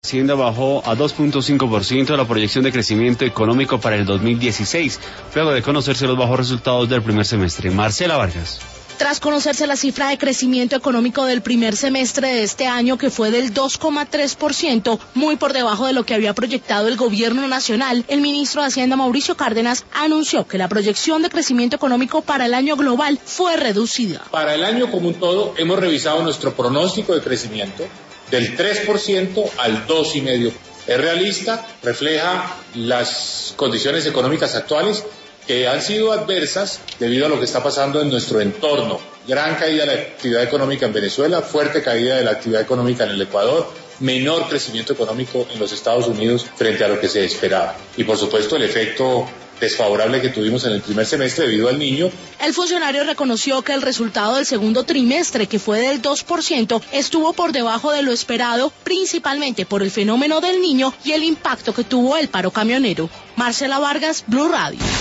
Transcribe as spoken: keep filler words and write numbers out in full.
Hacienda bajó a dos punto cinco por ciento la proyección de crecimiento económico para el dos mil dieciséis, luego de conocerse los bajos resultados del primer semestre. Marcela Vargas. Tras conocerse la cifra de crecimiento económico del primer semestre de este año, que fue del dos coma tres por ciento, muy por debajo de lo que había proyectado el gobierno nacional, el ministro de Hacienda, Mauricio Cárdenas, anunció que la proyección de crecimiento económico para el año global fue reducida. Para el año como un todo, hemos revisado nuestro pronóstico de crecimiento del tres por ciento al dos coma cinco por ciento. Es realista, refleja las condiciones económicas actuales que han sido adversas debido a lo que está pasando en nuestro entorno. Gran caída de la actividad económica en Venezuela, fuerte caída de la actividad económica en el Ecuador, menor crecimiento económico en los Estados Unidos frente a lo que se esperaba. Y por supuesto el efecto desfavorable que tuvimos en el primer semestre debido al niño. El funcionario reconoció que el resultado del segundo trimestre, que fue del dos por ciento, estuvo por debajo de lo esperado, principalmente por el fenómeno del niño y el impacto que tuvo el paro camionero. Marcela Vargas, Blue Radio.